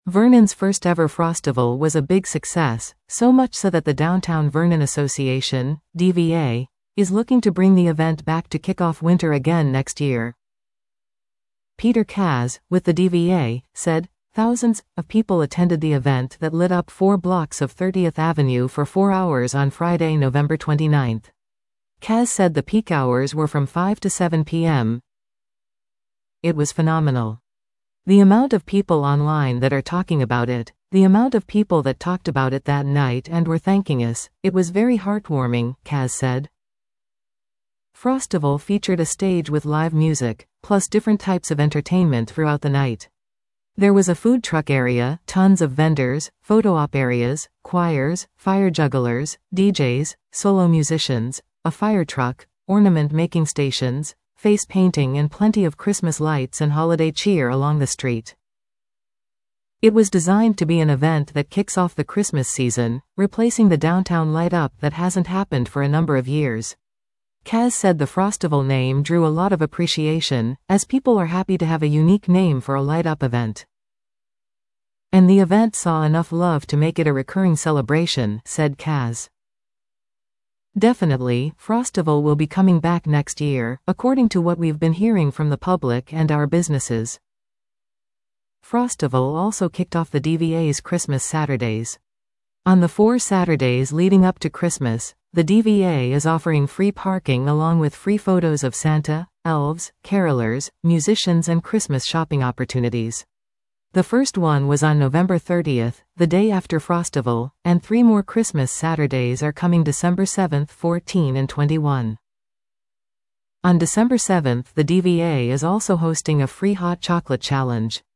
Vernon's first ever Frostival was a big success, so much so that the Downtown Vernon Association, DVA, is looking to bring the event back to kick off winter again next year. Peter Kaz, with the DVA, said, "Thousands of people attended the event that lit up 4 blocks of 30th Avenue for 4 hours on Friday, November 29th. Kaz said the peak hours were from 5 to 7 p.m. It was phenomenal. The amount of people online that are talking about it, the amount of people that talked about it that night and were thanking us, it was very heartwarming," Kaz said. Frostival featured a stage with live music, plus different types of entertainment throughout the night. There was a food truck area, tons of vendors, photo op areas, choirs, fire jugglers, DJs, solo musicians, a fire truck, ornament making stations, face painting and plenty of Christmas lights and holiday cheer along the street. It was designed to be an event that kicks off the Christmas season, replacing the downtown light up that hasn't happened for a number of years. Kaz said the Frostival name drew a lot of appreciation, as people are happy to have a unique name for a light-up event. And the event saw enough love to make it a recurring celebration, said Kaz. Definitely, Frostival will be coming back next year, according to what we've been hearing from the public and our businesses. Frostival also kicked off the DVA's Christmas Saturdays. On the 4 Saturdays leading up to Christmas, the DVA is offering free parking along with free photos of Santa, elves, carolers, musicians and Christmas shopping opportunities. The first one was on November 30th, the day after Frostival, and 3 more Christmas Saturdays are coming December 7th, 14 and 21. On December 7th, the DVA is also hosting a free hot chocolate challenge.